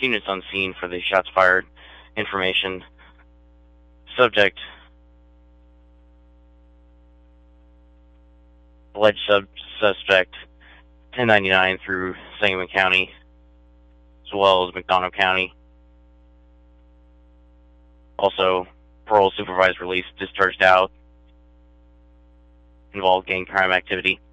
units on scene for the shots fired information. Subject, alleged suspect, 1099 through Sangamon County, as well as McDonough County. Also, parole supervised release, discharged out, involved gang crime activity.